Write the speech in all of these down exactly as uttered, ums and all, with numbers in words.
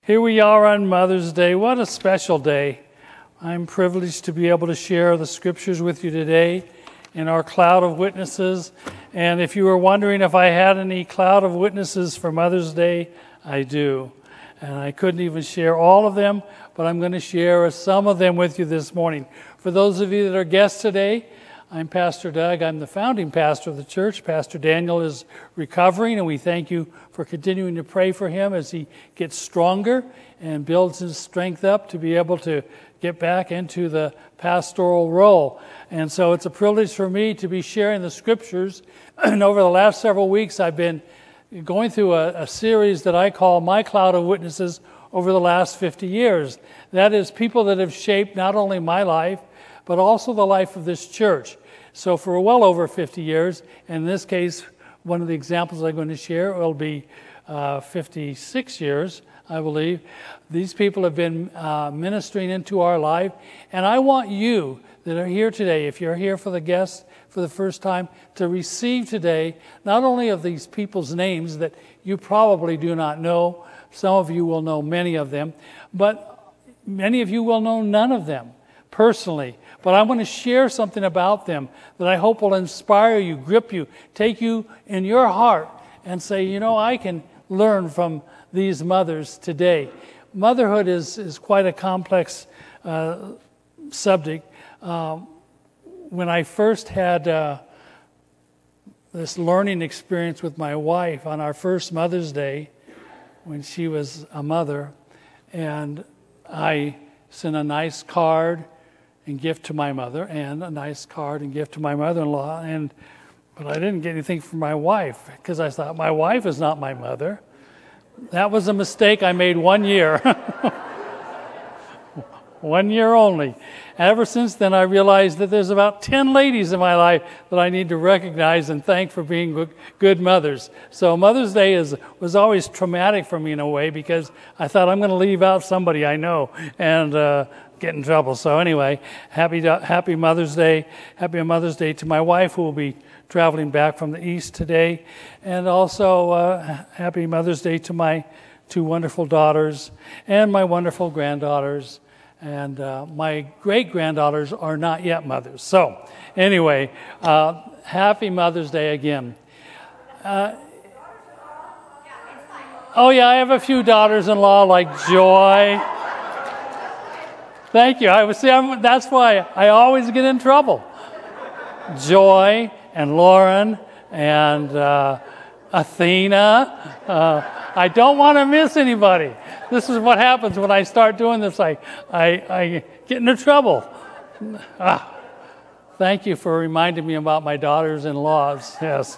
Here we are on Mother's Day. What a special day. I'm privileged to be able to share the scriptures with you today in our cloud of witnesses. And if you were wondering if I had any cloud of witnesses for Mother's Day, I do. And I couldn't even share all of them, but I'm going to share some of them with you this morning. For those of you that are guests today, I'm Pastor Doug. I'm the founding pastor of the church. Pastor Daniel is recovering, and we thank you for continuing to pray for him as he gets stronger and builds his strength up to be able to get back into the pastoral role. And so it's a privilege for me to be sharing the scriptures. And over the last several weeks, I've been going through a, a series that I call My Cloud of Witnesses over the last fifty years. That is people that have shaped not only my life, but also the life of this church. So for well over fifty years, and in this case, one of the examples I'm going to share will be uh, fifty-six years, I believe. These people have been uh, ministering into our life, and I want you that are here today, if you're here for the guests for the first time, to receive today not only of these people's names that you probably do not know, some of you will know many of them, but many of you will know none of them personally. But I want to share something about them that I hope will inspire you, grip you, take you in your heart and say, you know, I can learn from these mothers today. Motherhood is, is quite a complex uh, subject. Um, when I first had uh, this learning experience with my wife on our first Mother's Day, when she was a mother, and I sent a nice card and gift to my mother, and a nice card and gift to my mother-in-law, and but I didn't get anything from my wife because I thought my wife is not my mother. That was a mistake I made one year. One year only. Ever since then, I realized that there's about ten ladies in my life that I need to recognize and thank for being good mothers. So Mother's Day is was always traumatic for me in a way because I thought I'm going to leave out somebody I know and uh, get in trouble. So anyway, happy happy Mother's Day. Happy Mother's Day to my wife, who will be traveling back from the east today. And also uh, happy Mother's Day to my two wonderful daughters and my wonderful granddaughters. And uh, my great-granddaughters are not yet mothers. So, anyway, uh, happy Mother's Day again. Uh, oh, yeah, I have a few daughters-in-law like Joy. Thank you. I was see. I'm, that's why I always get in trouble. Joy and Lauren and uh, Athena. Uh, I don't want to miss anybody. This is what happens when I start doing this. I, I, I get into trouble. Ah, thank you for reminding me about my daughters-in-laws. Yes.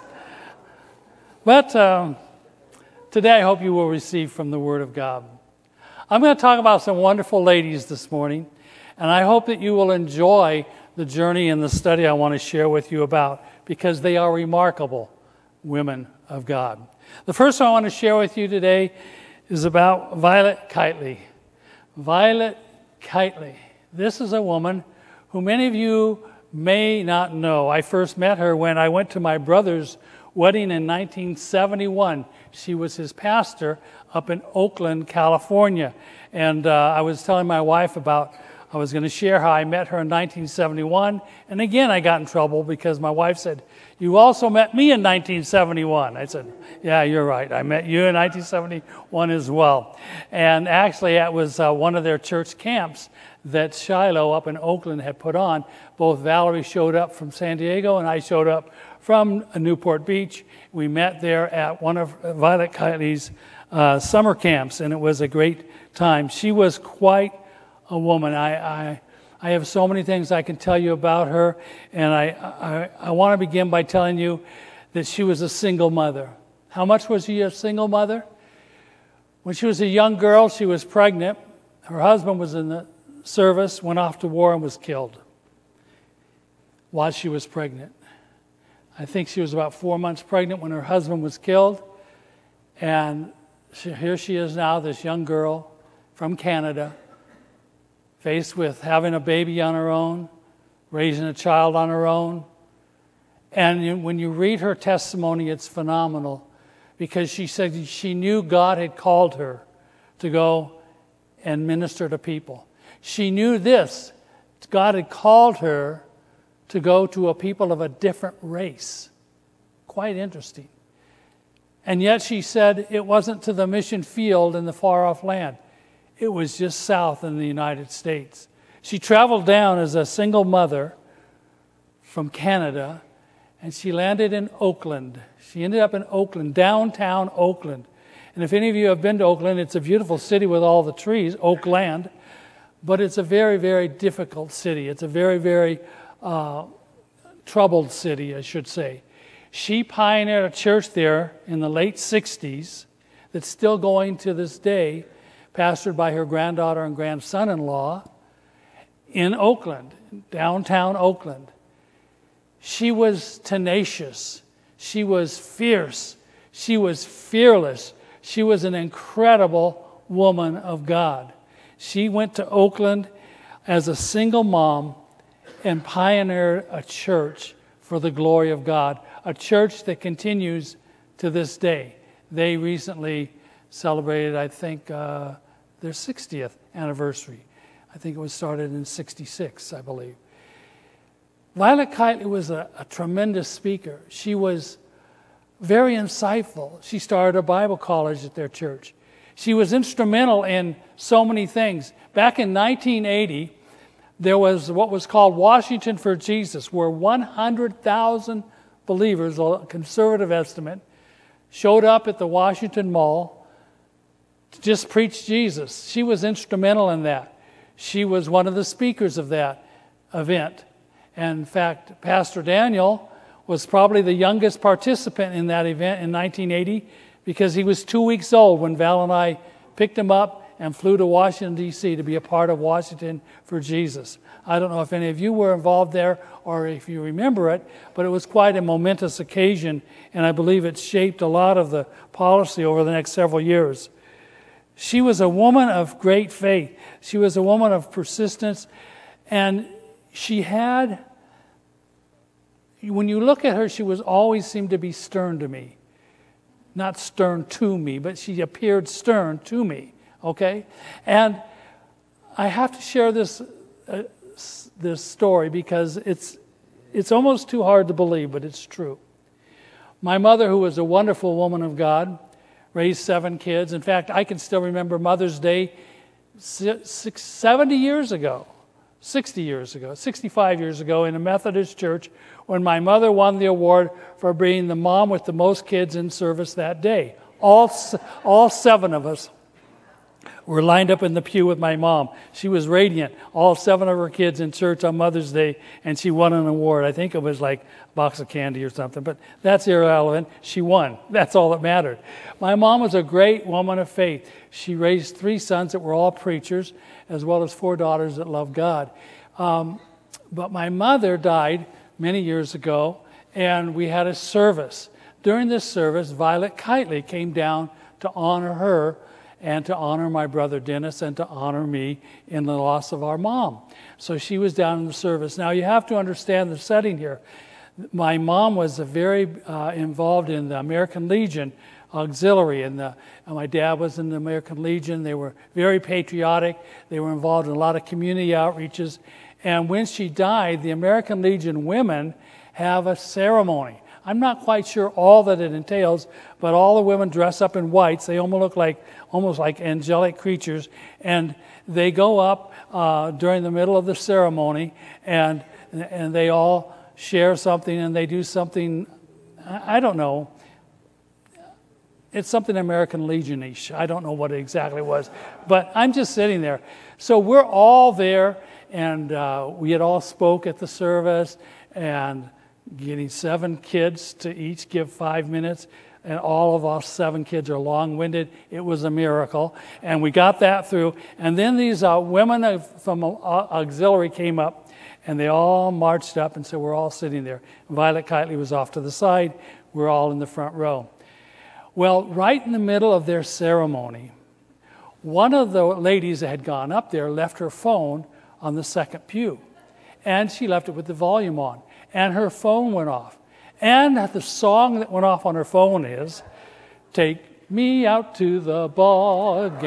But um, today I hope you will receive from the Word of God. I'm going to talk about some wonderful ladies this morning, and I hope that you will enjoy the journey and the study I want to share with you about, because they are remarkable women of God. The first one I want to share with you today is about Violet Kiteley. Violet Kiteley. This is a woman who many of you may not know. I first met her when I went to my brother's wedding in nineteen seventy-one. She was his pastor up in Oakland, California. And uh, I was telling my wife about, I was going to share how I met her in nineteen seventy-one. And again, I got in trouble because my wife said, "You also met me in nineteen seventy-one. I said, "Yeah, you're right. I met you in nineteen seventy-one as well." And actually, it was uh, one of their church camps that Shiloh up in Oakland had put on. Both Valerie showed up from San Diego, and I showed up from Newport Beach. We met there at one of Violet Kiteley's uh, summer camps, and it was a great time. She was quite a woman. I, I I have so many things I can tell you about her, and I, I, I want to begin by telling you that she was a single mother. How much was she a single mother? When she was a young girl, she was pregnant. Her husband was in the service, went off to war, and was killed while she was pregnant. I think she was about four months pregnant when her husband was killed, and she, here she is now, this young girl from Canada, faced with having a baby on her own, raising a child on her own. And when you read her testimony, it's phenomenal, because she said she knew God had called her to go and minister to people. She knew this. God had called her to go to a people of a different race. Quite interesting. And yet she said it wasn't to the mission field in the far-off land. It was just south in the United States. She traveled down as a single mother from Canada, and she landed in Oakland. She ended up in Oakland, downtown Oakland. And if any of you have been to Oakland, it's a beautiful city with all the trees, Oakland, but it's a very, very difficult city. It's a very, very uh, troubled city, I should say. She pioneered a church there in the late sixties that's still going to this day, pastored by her granddaughter and grandson-in-law in Oakland, downtown Oakland. She was tenacious. She was fierce. She was fearless. She was an incredible woman of God. She went to Oakland as a single mom and pioneered a church for the glory of God, a church that continues to this day. They recently celebrated, I think, uh, their sixtieth anniversary. I think it was started in sixty-six, I believe. Violet Kiteley was a, a tremendous speaker. She was very insightful. She started a Bible college at their church. She was instrumental in so many things. Back in nineteen eighty, there was what was called Washington for Jesus, where one hundred thousand believers, a conservative estimate, showed up at the Washington Mall to just preach Jesus. She was instrumental in that. She was one of the speakers of that event. And in fact, Pastor Daniel was probably the youngest participant in that event in nineteen eighty because he was two weeks old when Val and I picked him up and flew to Washington, D C to be a part of Washington for Jesus. I don't know if any of you were involved there or if you remember it, but it was quite a momentous occasion, and I believe it shaped a lot of the policy over the next several years. She was a woman of great faith. She was a woman of persistence, and she had, when you look at her, she was always seemed to be stern to me. Not stern to me, but she appeared stern to me, okay? And I have to share this uh, this story because it's it's almost too hard to believe, but it's true. My mother, who was a wonderful woman of God, raised seven kids. In fact, I can still remember Mother's Day six, seventy years ago, sixty years ago, sixty-five years ago in a Methodist church when my mother won the award for being the mom with the most kids in service that day. All, all seven of us were lined up in the pew with my mom. She was radiant. All seven of her kids in church on Mother's Day, and she won an award. I think it was like a box of candy or something, but that's irrelevant. She won. That's all that mattered. My mom was a great woman of faith. She raised three sons that were all preachers, as well as four daughters that loved God. Um, but my mother died many years ago, and we had a service. During this service, Violet Kiteley came down to honor her and to honor my brother Dennis and to honor me in the loss of our mom. So she was down in the service. Now you have to understand the setting here. My mom was a very uh, involved in the American Legion Auxiliary, and, the, and my dad was in the American Legion. They were very patriotic. They were involved in a lot of community outreaches. And when she died, the American Legion women have a ceremony. I'm not quite sure all that it entails, but all the women dress up in whites. They almost look like almost like angelic creatures, and they go up uh, during the middle of the ceremony, and and they all share something, and they do something. I don't know. It's something American Legion-ish. I don't know what it exactly was, but I'm just sitting there. So we're all there, and uh, we had all spoke at the service, and getting seven kids to each give five minutes, and all of our seven kids are long-winded. It was a miracle, and we got that through. And then these uh, women from uh, auxiliary came up, and they all marched up, and so we're all sitting there. Violet Kiteley was off to the side. We're all in the front row. Well, right in the middle of their ceremony, one of the ladies that had gone up there left her phone on the second pew, and she left it with the volume on. And her phone went off. And the song that went off on her phone is, "Take Me Out to the Ball Game."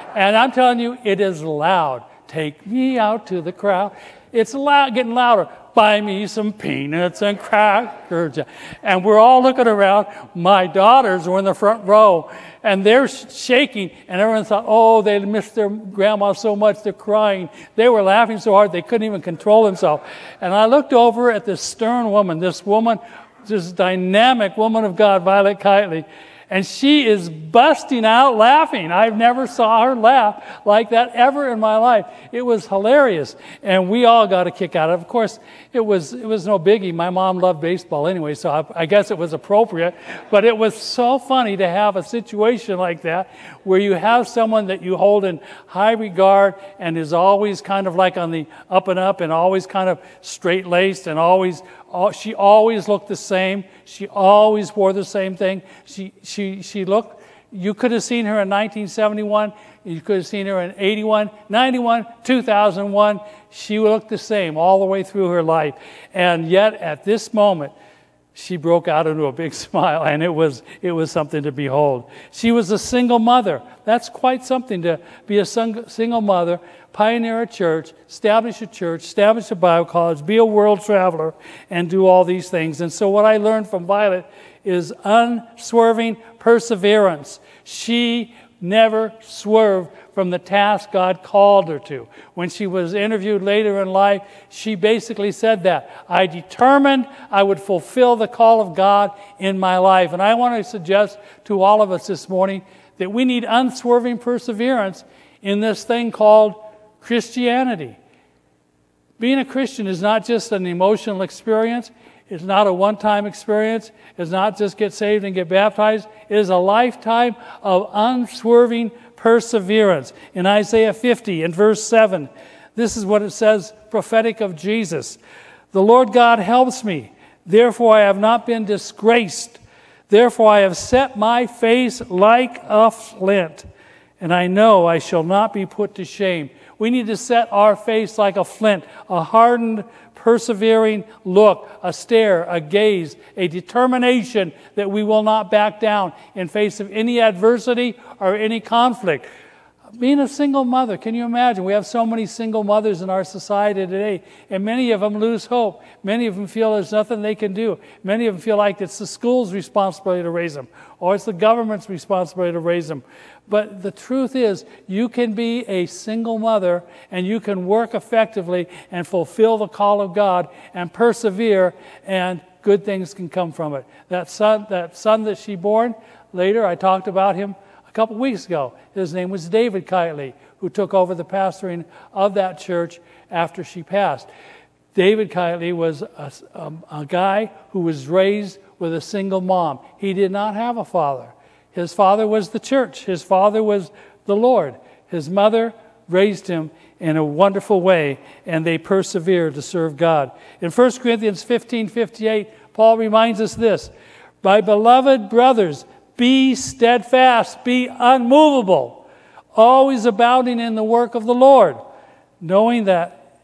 And I'm telling you, it is loud. Take me out to the crowd. It's loud, getting louder. Buy me some peanuts and crackers. And we're all looking around. My daughters were in the front row, and they're shaking, and everyone thought, oh, they missed their grandma so much, they're crying. They were laughing so hard they couldn't even control themselves. And I looked over at this stern woman, this woman, this dynamic woman of God, Violet Kitely, and she is busting out laughing. I've never saw her laugh like that ever in my life. It was hilarious, and we all got a kick out of it. Of course, it was it was no biggie. My mom loved baseball anyway, so I, I guess it was appropriate. But it was so funny to have a situation like that where you have someone that you hold in high regard and is always kind of like on the up and up and always kind of straight-laced and always she always looked the same. She always wore the same thing. She she she looked, you could have seen her in nineteen seventy-one, you could have seen her in eighty-one, ninety-one, two thousand one. She looked the same all the way through her life. And yet at this moment, she broke out into a big smile, and it was it was something to behold. She was a single mother. That's quite something, to be a single mother, pioneer a church, establish a church, establish a Bible college, be a world traveler, and do all these things. And so what I learned from Violet is unswerving perseverance. She never swerved from the task God called her to. When she was interviewed later in life, she basically said that. I determined I would fulfill the call of God in my life. And I want to suggest to all of us this morning that we need unswerving perseverance in this thing called Christianity. Being a Christian is not just an emotional experience. It's not a one-time experience. It's not just get saved and get baptized. It is a lifetime of unswerving perseverance. In Isaiah fifty, in verse seven, this is what it says, prophetic of Jesus. The Lord God helps me. Therefore I have not been disgraced. Therefore I have set my face like a flint, and I know I shall not be put to shame. We need to set our face like a flint, a hardened, persevering look, a stare, a gaze, a determination that we will not back down in face of any adversity or any conflict. Being a single mother, can you imagine? We have so many single mothers in our society today, and many of them lose hope. Many of them feel there's nothing they can do. Many of them feel like it's the school's responsibility to raise them, or it's the government's responsibility to raise them. But the truth is, you can be a single mother, and you can work effectively and fulfill the call of God and persevere, and good things can come from it. That son, that son that she bore later, I talked about him a couple weeks ago. His name was David Kitely, who took over the pastoring of that church after she passed. David Kitely was a, a, a guy who was raised with a single mom. He did not have a father. His father was the church. His father was the Lord. His mother raised him in a wonderful way, and they persevered to serve God. In First Corinthians fifteen fifty-eight, Paul reminds us this, my beloved brothers, be steadfast, be unmovable, always abounding in the work of the Lord, knowing that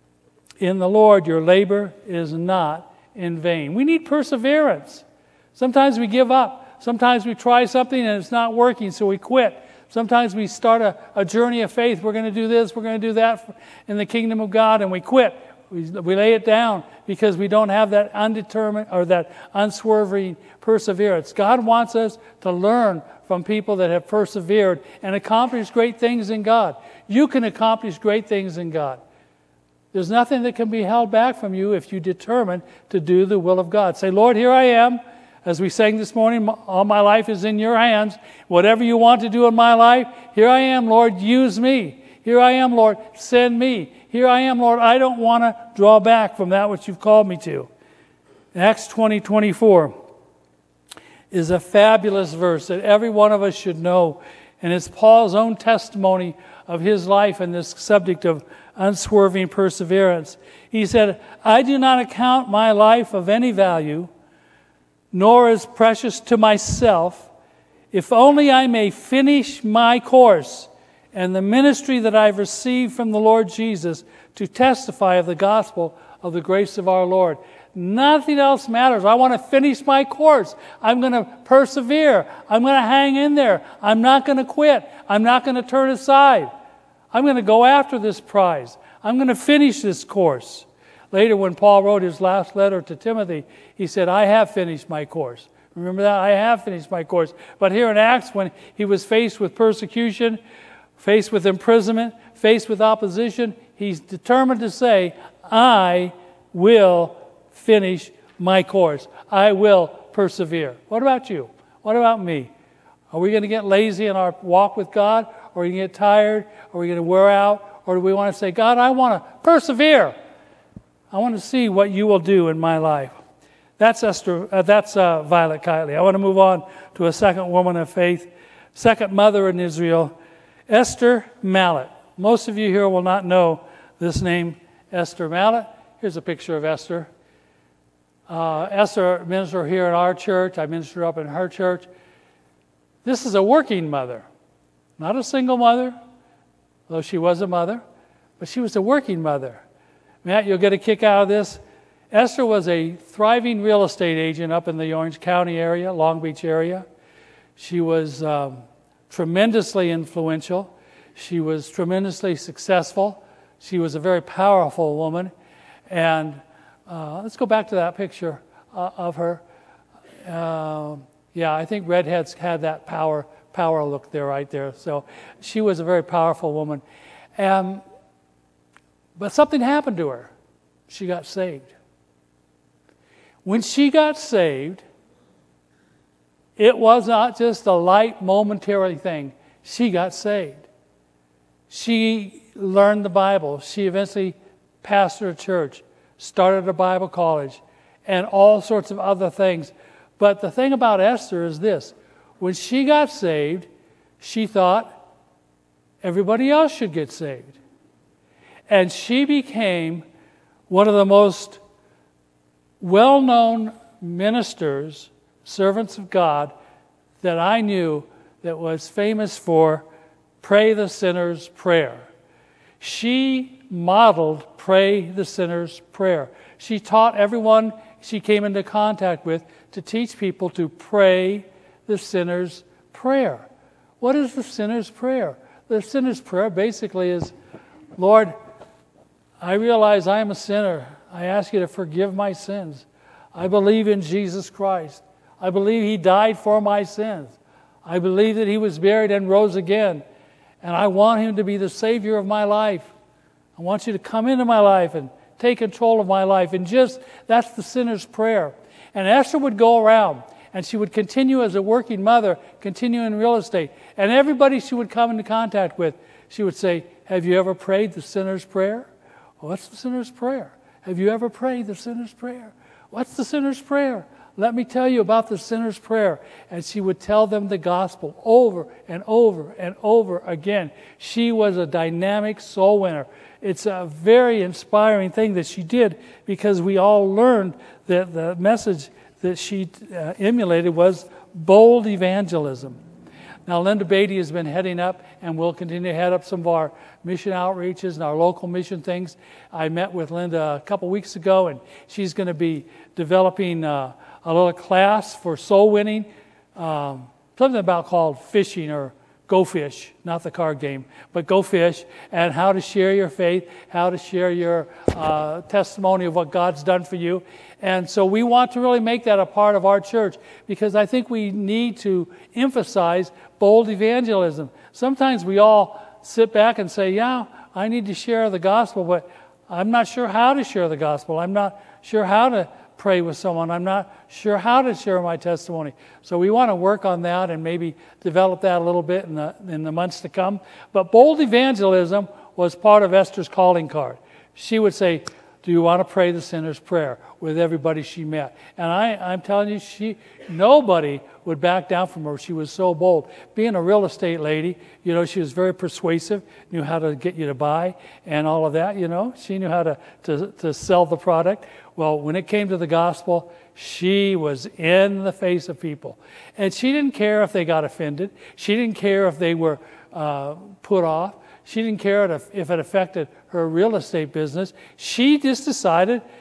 in the Lord your labor is not in vain. We need perseverance. Sometimes we give up. Sometimes we try something and it's not working, so we quit. Sometimes we start a, a journey of faith. We're going to do this, we're going to do that in the kingdom of God, and we quit. We, we lay it down because we don't have that undetermined or that unswerving perseverance. God wants us to learn from people that have persevered and accomplished great things in God. You can accomplish great things in God. There's nothing that can be held back from you if you determine to do the will of God. Say, Lord, here I am. As we sang this morning, all my life is in your hands. Whatever you want to do in my life, here I am, Lord, use me. Here I am, Lord, send me. Here I am, Lord, I don't want to draw back from that which you've called me to. Acts twenty twenty-four is a fabulous verse that every one of us should know. And it's Paul's own testimony of his life in this subject of unswerving perseverance. He said, I do not account my life of any value, nor as precious to myself, if only I may finish my course and the ministry that I've received from the Lord Jesus to testify of the gospel of the grace of our Lord. Nothing else matters. I want to finish my course. I'm going to persevere. I'm going to hang in there. I'm not going to quit. I'm not going to turn aside. I'm going to go after this prize. I'm going to finish this course. Later, when Paul wrote his last letter to Timothy, he said, I have finished my course. Remember that? I have finished my course. But here in Acts, when he was faced with persecution, faced with imprisonment, faced with opposition, he's determined to say, I will finish my course. I will persevere. What about you? What about me? Are we going to get lazy in our walk with God? Or are we going to get tired? Are we going to wear out? Or do we want to say, God, I want to persevere. I want to see what you will do in my life. That's Esther. Uh, that's uh, Violet Kiteley. I want to move on to a second woman of faith, second mother in Israel, Esther Mallet. Most of you here will not know this name, Esther Mallet. Here's a picture of Esther. Uh, Esther ministered here in our church. I ministered up in her church. This is a working mother, not a single mother, though she was a mother, but she was a working mother. Matt, you'll get a kick out of this. Esther was a thriving real estate agent up in the Orange County area, Long Beach area. She was um, tremendously influential. She was tremendously successful. She was a very powerful woman. And uh, let's go back to that picture uh, of her. Uh, yeah, I think redheads had that power power look there, right there. So she was a very powerful woman. Um, but something happened to her. She got saved. When she got saved, it was not just a light, momentary thing. She got saved. She learned the Bible. She eventually pastored a church, started a Bible college, and all sorts of other things. But the thing about Esther is this. When she got saved, she thought everybody else should get saved. And she became one of the most well-known ministers, servants of God, that I knew that was famous for Pray the Sinner's Prayer. She modeled Pray the Sinner's Prayer. She taught everyone she came into contact with to teach people to pray the sinner's prayer. What is the sinner's prayer? The sinner's prayer basically is, Lord, I realize I am a sinner. I ask you to forgive my sins. I believe in Jesus Christ. I believe he died for my sins. I believe that he was buried and rose again. And I want him to be the Savior of my life. I want you to come into my life and take control of my life. And just, that's the sinner's prayer. And Esther would go around, and she would continue as a working mother, continue in real estate. And everybody she would come into contact with, she would say, have you ever prayed the sinner's prayer? Well, what's the sinner's prayer? Have you ever prayed the sinner's prayer? What's the sinner's prayer? Let me tell you about the sinner's prayer. And she would tell them the gospel over and over and over again. She was a dynamic soul winner. It's a very inspiring thing that she did, because we all learned that the message that she uh, emulated was bold evangelism. Now, Linda Beatty has been heading up, and will continue to head up some of our mission outreaches and our local mission things. I met with Linda a couple weeks ago, and she's going to be developing uh, a little class for soul winning, um, something about called fishing, or Go Fish, not the card game, but Go Fish, and how to share your faith, how to share your uh, testimony of what God's done for you. And so we want to really make that a part of our church, because I think we need to emphasize bold evangelism. Sometimes we all sit back and say, yeah, I need to share the gospel, but I'm not sure how to share the gospel. I'm not sure how to pray with someone. I'm not sure how to share my testimony. So we want to work on that and maybe develop that a little bit in the, in the months to come. But bold evangelism was part of Esther's calling card. She would say, do you want to pray the sinner's prayer with everybody she met? And I, I'm telling you, she nobody would back down from her. She was so bold. Being a real estate lady, you know, she was very persuasive, knew how to get you to buy and all of that, you know. She knew how to, to, to sell the product. Well, when it came to the gospel, she was in the face of people. And she didn't care if they got offended. She didn't care if they were uh, put off. She didn't care if it affected her real estate business. She just decided,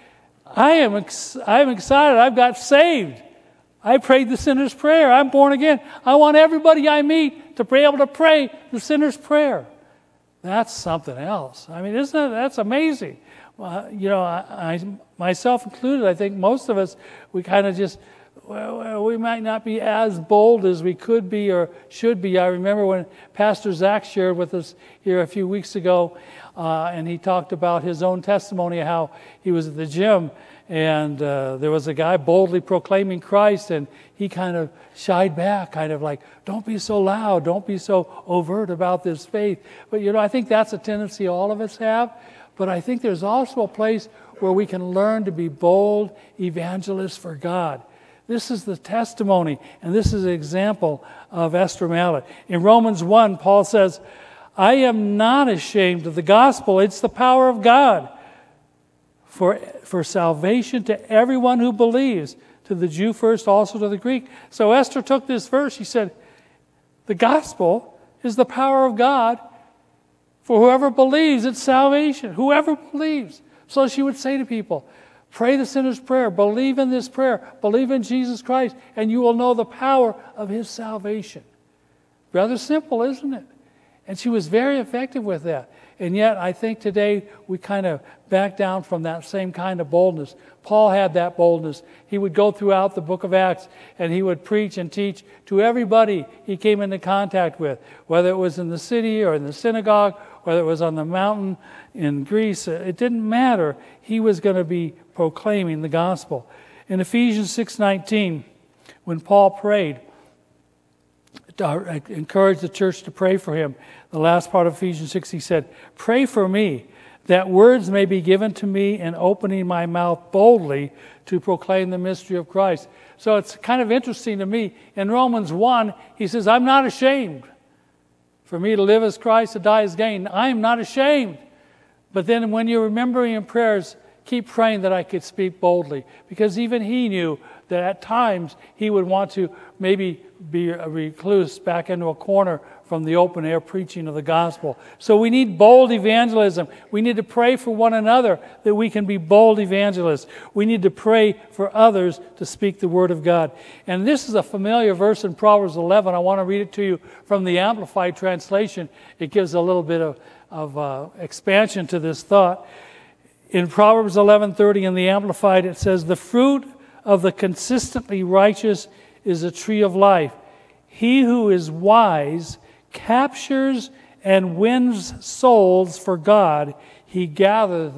I am ex- I'm excited. I've got saved. I prayed the sinner's prayer. I'm born again. I want everybody I meet to be able to pray the sinner's prayer. That's something else. I mean, isn't it? That's amazing. Uh, you know, I, I myself included, I think most of us, we kind of just, well, we might not be as bold as we could be or should be. I remember when Pastor Zach shared with us here a few weeks ago, uh, and he talked about his own testimony, how he was at the gym, and uh, there was a guy boldly proclaiming Christ, and he kind of shied back, kind of like, don't be so loud, don't be so overt about this faith. But, you know, I think that's a tendency all of us have. But I think there's also a place where we can learn to be bold evangelists for God. This is the testimony, and this is an example of Esther Mallet. In Romans one, Paul says, I am not ashamed of the gospel. It's the power of God for, for salvation to everyone who believes, to the Jew first, also to the Greek. So Esther took this verse. She said, the gospel is the power of God for whoever believes. It's salvation. Whoever believes. So she would say to people, pray the sinner's prayer. Believe in this prayer. Believe in Jesus Christ, and you will know the power of His salvation. Rather simple, isn't it? And she was very effective with that. And yet, I think today we kind of back down from that same kind of boldness. Paul had that boldness. He would go throughout the book of Acts, and he would preach and teach to everybody he came into contact with, whether it was in the city or in the synagogue, whether it was on the mountain in Greece. It didn't matter. He was going to be proclaiming the gospel. In Ephesians six nineteen, when Paul prayed, encouraged the church to pray for him, the last part of Ephesians six, he said, pray for me, that words may be given to me in opening my mouth boldly to proclaim the mystery of Christ. So it's kind of interesting to me. In Romans one, he says, I'm not ashamed. For me to live as Christ, to die as gain. I am not ashamed. But then when you're remembering in prayers, keep praying that I could speak boldly. Because even he knew that at times he would want to maybe be a recluse back into a corner from the open air preaching of the gospel. So we need bold evangelism. We need to pray for one another that we can be bold evangelists. We need to pray for others to speak the word of God. And this is a familiar verse in Proverbs eleven. I want to read it to you from the Amplified Translation. It gives a little bit of, of uh, expansion to this thought. In Proverbs eleven thirty in the Amplified, it says, the fruit of the consistently righteous is a tree of life. He who is wise captures and wins souls for God. He gathers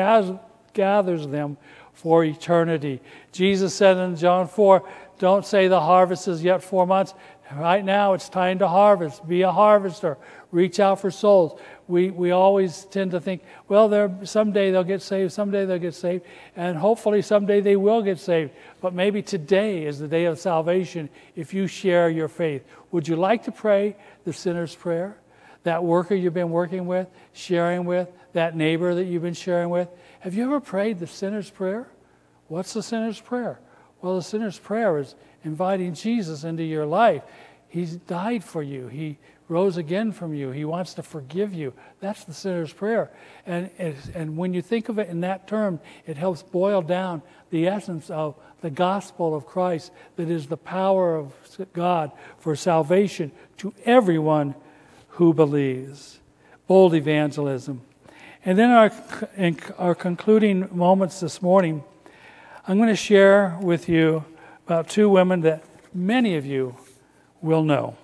gathers them for eternity. Jesus said in John four, don't say the harvest is yet four months. Right now it's time to harvest. Be a harvester. Reach out for souls. We we always tend to think, well, they're, someday they'll get saved, someday they'll get saved, and hopefully someday they will get saved. But maybe today is the day of salvation if you share your faith. Would you like to pray the sinner's prayer? That worker you've been working with, sharing with, that neighbor that you've been sharing with. Have you ever prayed the sinner's prayer? What's the sinner's prayer? Well, the sinner's prayer is inviting Jesus into your life. He's died for you. He rose again from you. He wants to forgive you. That's the sinner's prayer. And, and when you think of it in that term, it helps boil down the essence of the gospel of Christ, that is the power of God for salvation to everyone who believes. Bold evangelism. And then our, in our concluding moments this morning, I'm going to share with you about two women that many of you will know.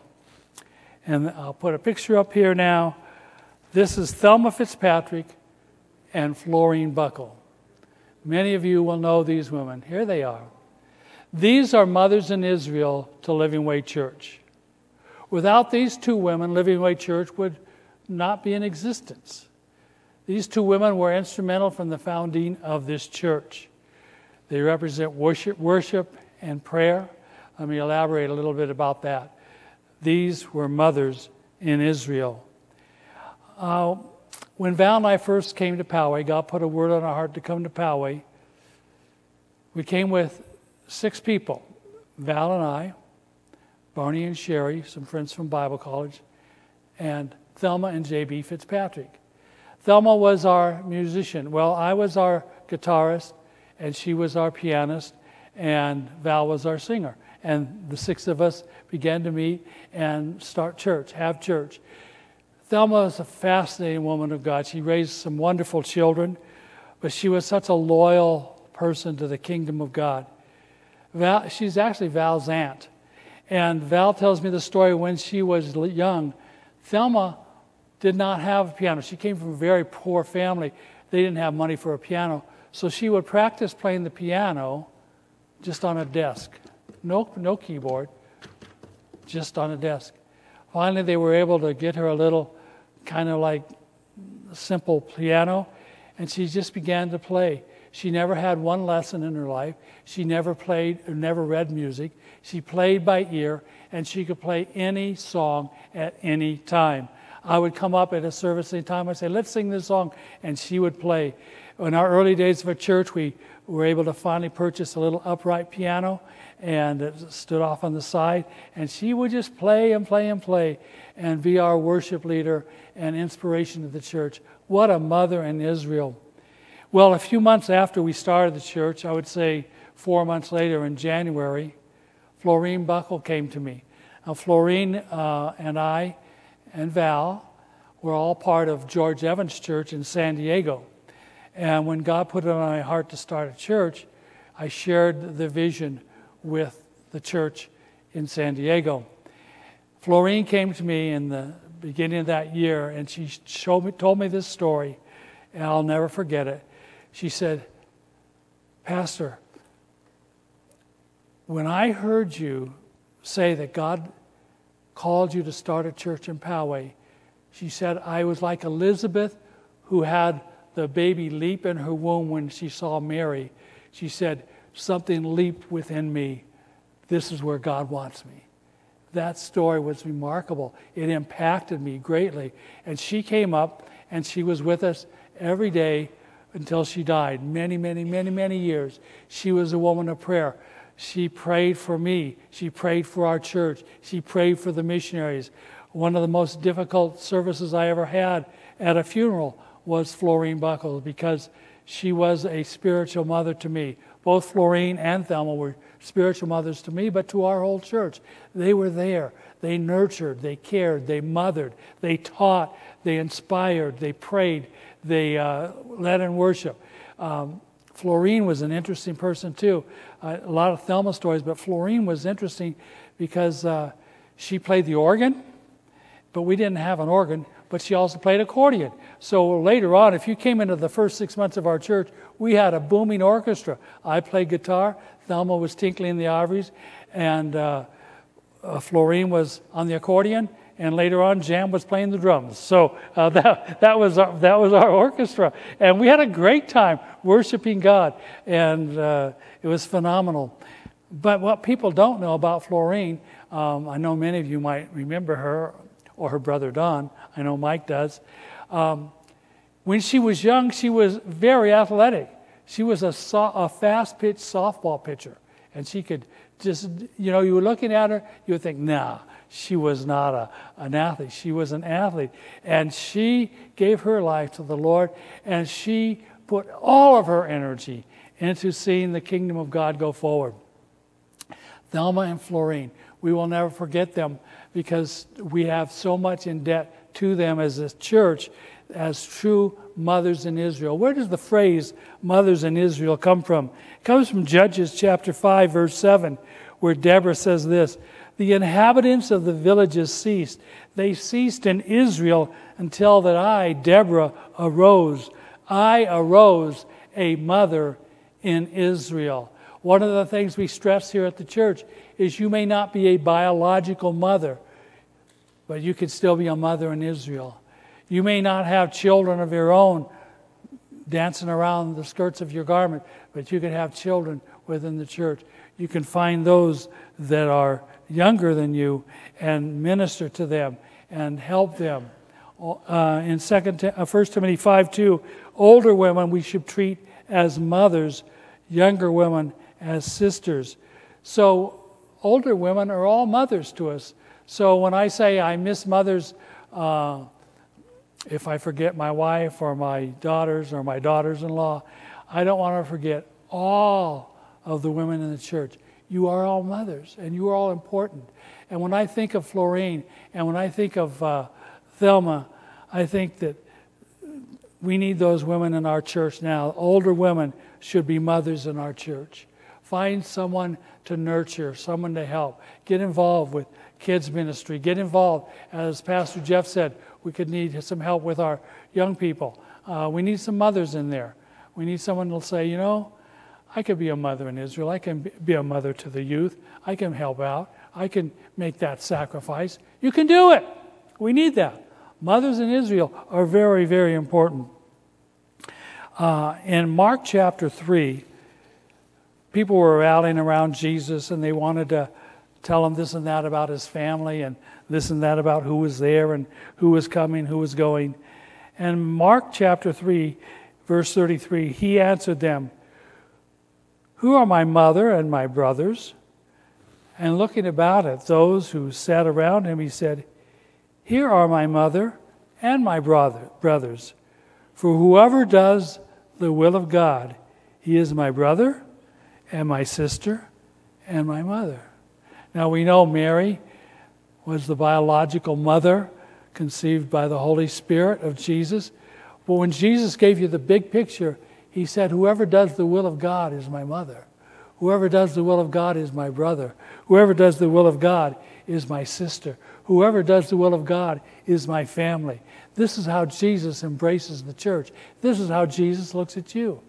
And I'll put a picture up here now. This is Thelma Fitzpatrick and Florine Buckle. Many of you will know these women. Here they are. These are mothers in Israel to Living Way Church. Without these two women, Living Way Church would not be in existence. These two women were instrumental from the founding of this church. They represent worship, worship and prayer. Let me elaborate a little bit about that. These were mothers in Israel. Uh, when Val and I first came to Poway, God put a word on our heart to come to Poway. We came with six people. Val and I, Barney and Sherry, some friends from Bible College, and Thelma and J B Fitzpatrick. Thelma was our musician. Well, I was our guitarist, and she was our pianist, and Val was our singer. And the six of us began to meet and start church, have church. Thelma is a fascinating woman of God. She raised some wonderful children, but she was such a loyal person to the kingdom of God. Val, she's actually Val's aunt. And Val tells me the story when she was young. Thelma did not have a piano. She came from a very poor family. They didn't have money for a piano. So she would practice playing the piano just on a desk. No, no keyboard, just on a desk. Finally, they were able to get her a little kind of like simple piano, and she just began to play. She never had one lesson in her life. She never played or never read music. She played by ear, and she could play any song at any time. I would come up at a service any time. I'd say, let's sing this song, and she would play. In our early days of a church, we were able to finally purchase a little upright piano, and it stood off on the side, and she would just play and play and play and be our worship leader and inspiration to the church. What a mother in Israel. Well, a few months after we started the church, I would say four months later in January, Florine Buckle came to me. Now, Florine uh, and I and Val were all part of George Evans Church in San Diego. And when God put it on my heart to start a church, I shared the vision with the church in San Diego. Florine came to me in the beginning of that year, and she showed me, told me this story, and I'll never forget it. She said, Pastor, when I heard you say that God called you to start a church in Poway, she said, I was like Elizabeth who had the baby leap in her womb when she saw Mary. She said, something leaped within me. This is where God wants me. That story was remarkable. It impacted me greatly. And she came up and she was with us every day until she died. Many, many, many, many years. She was a woman of prayer. She prayed for me. She prayed for our church. She prayed for the missionaries. One of the most difficult services I ever had at a funeral was Florine Buckles, because she was a spiritual mother to me. Both Florine and Thelma were spiritual mothers to me, but to our whole church. They were there. They nurtured, they cared, they mothered, they taught, they inspired, they prayed, they uh, led in worship. Um, Florine was an interesting person too. Uh, a lot of Thelma stories, but Florine was interesting because uh, she played the organ, but we didn't have an organ, but she also played accordion. So later on, if you came into the first six months of our church, we had a booming orchestra. I played guitar, Thelma was tinkling the ivories, and uh, uh, Florine was on the accordion, and later on, Jam was playing the drums. So uh, that that was our, that was our orchestra, and we had a great time worshiping God, and uh, it was phenomenal. But what people don't know about Florine, um, I know many of you might remember her, or her brother Don. I know Mike does. Um, when she was young, she was very athletic. She was a, so, a fast-pitch softball pitcher. And she could just, you know, you were looking at her, you would think, nah, she was not a, an athlete. She was an athlete. And she gave her life to the Lord, and she put all of her energy into seeing the kingdom of God go forward. Thelma and Florine, we will never forget them, because we have so much in debt to them as a church, as true mothers in Israel. Where does the phrase mothers in Israel come from? It comes from Judges chapter five, verse seven, where Deborah says this, the inhabitants of the villages ceased. They ceased in Israel until that I, Deborah, arose. I arose a mother in Israel. One of the things we stress here at the church is you may not be a biological mother, but you could still be a mother in Israel. You may not have children of your own dancing around the skirts of your garment, but you could have children within the church. You can find those that are younger than you and minister to them and help them. Uh, in Second, uh, First Timothy five two, older women we should treat as mothers, younger women as sisters. So older women are all mothers to us. So when I say I miss mothers, uh, if I forget my wife or my daughters or my daughters-in-law, I don't want to forget all of the women in the church. You are all mothers, and you are all important. And when I think of Florine, and when I think of uh, Thelma, I think that we need those women in our church now. Older women should be mothers in our church. Find someone to nurture, someone to help. Get involved with kids ministry. Get involved, as Pastor Jeff said, we could need some help with our young people. Uh, we need some mothers in there. We need someone to say, you know, I could be a mother in Israel. I can be a mother to the youth. I can help out. I can make that sacrifice. You can do it. We need that. Mothers in Israel are very, very important. Uh, in Mark chapter three, people were rallying around Jesus, and they wanted to tell him this and that about his family, and this and that about who was there and who was coming, who was going. And Mark chapter three, verse thirty-three, he answered them, "Who are my mother and my brothers?" And looking about at those who sat around him, he said, "Here are my mother and my brother, brothers. For whoever does the will of God, he is my brother and my sister and my mother." Now we know Mary was the biological mother conceived by the Holy Spirit of Jesus. But when Jesus gave you the big picture, he said, whoever does the will of God is my mother. Whoever does the will of God is my brother. Whoever does the will of God is my sister. Whoever does the will of God is my family. This is how Jesus embraces the church. This is how Jesus looks at you.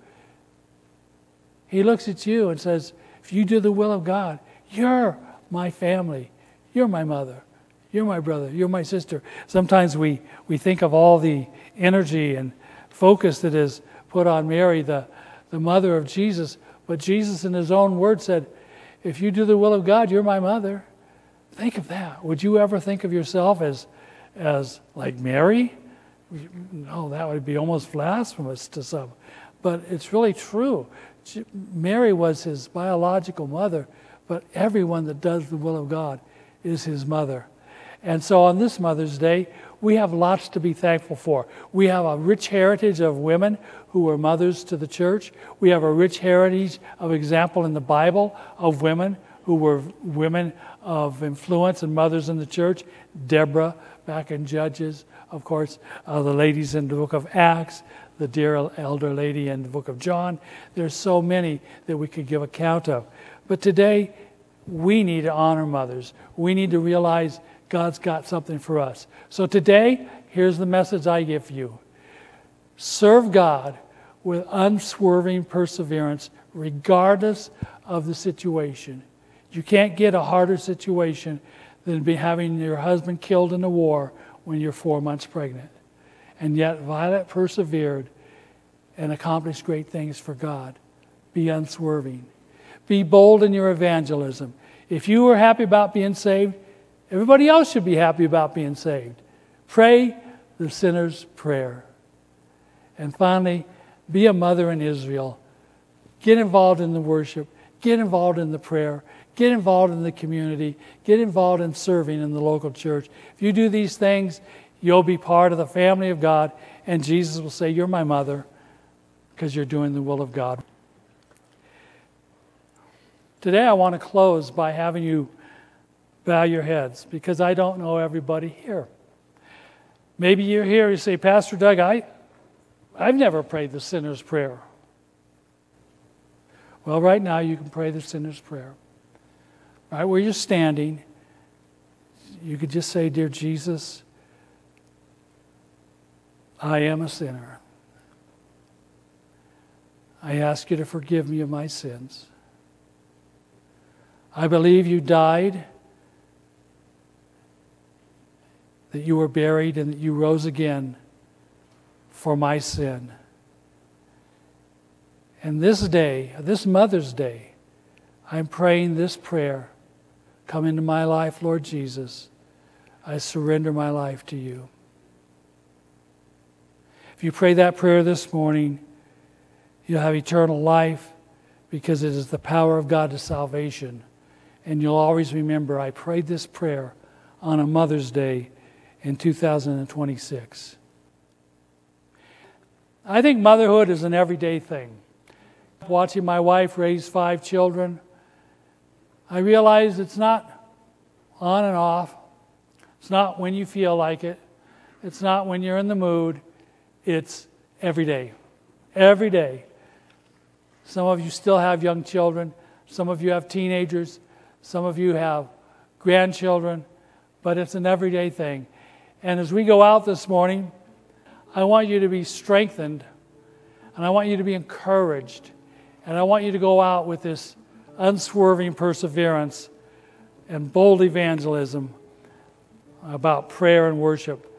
He looks at you and says, if you do the will of God, you're my family. You're my mother. You're my brother. You're my sister. Sometimes we, we think of all the energy and focus that is put on Mary, the, the mother of Jesus. But Jesus in his own word said, if you do the will of God, you're my mother. Think of that. Would you ever think of yourself as, as like Mary? No, that would be almost blasphemous to some. But it's really true. Mary was his biological mother, but everyone that does the will of God is his mother. And so on this Mother's Day, we have lots to be thankful for. We have a rich heritage of women who were mothers to the church. We have a rich heritage of example in the Bible of women who were women of influence and mothers in the church. Deborah, back in Judges, of course, uh, the ladies in the book of Acts, the dear elder lady in the book of John. There's so many that we could give account of. But today, we need to honor mothers. We need to realize God's got something for us. So today, here's the message I give you. Serve God with unswerving perseverance, regardless of the situation. You can't get a harder situation than be having your husband killed in the war when you're four months pregnant. And yet Violet persevered and accomplished great things for God. Be unswerving. Be bold in your evangelism. If you are happy about being saved, everybody else should be happy about being saved. Pray the sinner's prayer. And finally, be a mother in Israel. Get involved in the worship. Get involved in the prayer. Get involved in the community. Get involved in serving in the local church. If you do these things, you'll be part of the family of God, and Jesus will say, you're my mother, because you're doing the will of God. Today I want to close by having you bow your heads, because I don't know everybody here. Maybe you're here, you say, Pastor Doug, I, I've never prayed the sinner's prayer. Well, right now you can pray the sinner's prayer. Right where you're standing, you could just say, Dear Jesus, I am a sinner. I ask you to forgive me of my sins. I believe you died, that you were buried, and that you rose again for my sin. And this day, this Mother's Day, I'm praying this prayer. Come into my life, Lord Jesus. I surrender my life to you. If you pray that prayer this morning, you'll have eternal life, because it is the power of God to salvation. And you'll always remember, I prayed this prayer on a Mother's Day in two thousand twenty-six. I think motherhood is an everyday thing. Watching my wife raise five children, I realize it's not on and off. It's not when you feel like it. It's not when you're in the mood. It's every day. Every day. Some of you still have young children. Some of you have teenagers. Some of you have grandchildren. But it's an everyday thing. And as we go out this morning, I want you to be strengthened. And I want you to be encouraged. And I want you to go out with this unswerving perseverance and bold evangelism about prayer and worship.